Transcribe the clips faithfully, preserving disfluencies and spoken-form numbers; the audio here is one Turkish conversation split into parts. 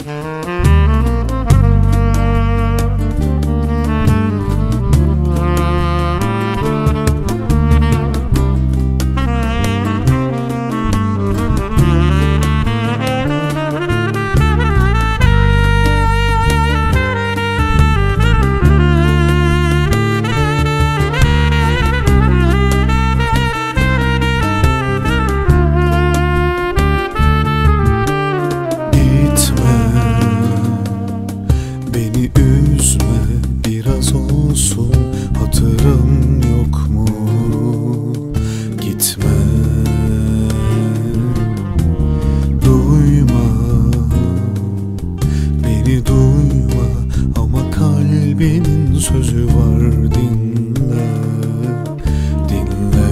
Beni üzme, biraz olsun hatırım yok mu? Gitme, duyma, beni duyma, ama kalbinin sözü var, dinle, dinle.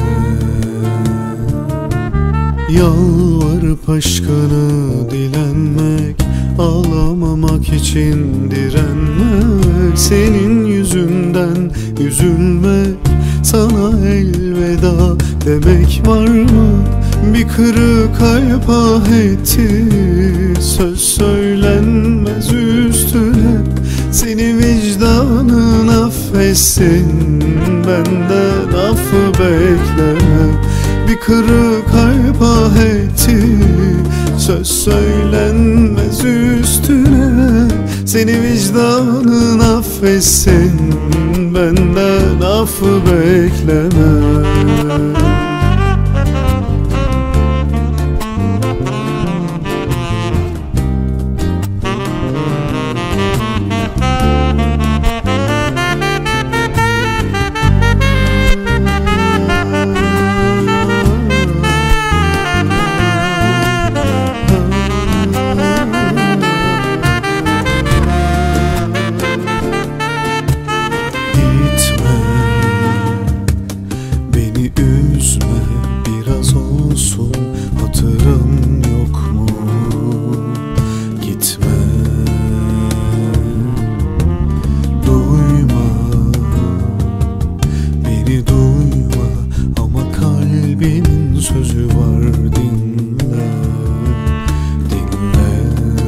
Yalvarıp aşkını dilenmek, ağlamamak için direnmek, senin yüzünden üzülmek, sana elveda demek var mı? Bir kırık kalp ah etti, söz söylenmez üstüne, seni vicdanın affetsin, benden affı bekleme. Bir kırık kalp ah etti, söz söylenmez üstüne, seni vicdanın affetsin, benden affı bekleme. Biraz olsun hatırım yok mu? Gitme, duyma, beni duyma, ama kalbinin sözü var, dinle, dinle.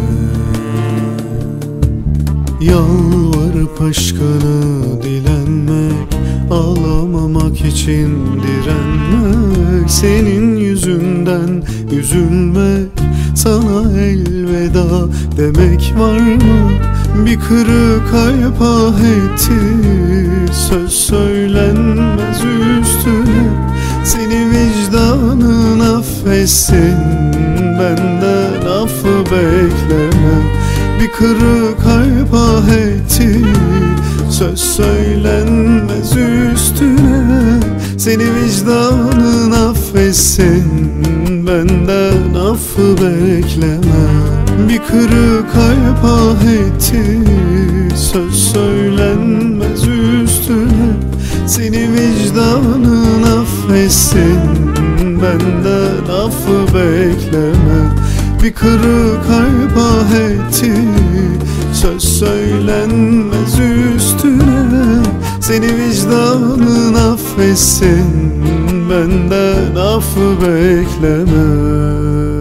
Yalvarıp aşkını dilenmek, ağlamamak için direnmek, senin yüzünden üzülmek, sana elveda demek var mı? Bir kırık kalp ah etti, söz söylenmez üstüne, seni vicdanın affetsin, benden affı bekleme. Bir kırık kalp ah etti, söz söylenmez üstüne, seni vicdanın affetsin, benden affı bekleme. Bir kırık kalp ah etti, söz söylenmez üstüne, seni vicdanın affetsin, benden affı bekleme. Bir kırık kalp ah etti, söz söylenmez üstüne, seni vicdanın affetsin, benden affı bekleme.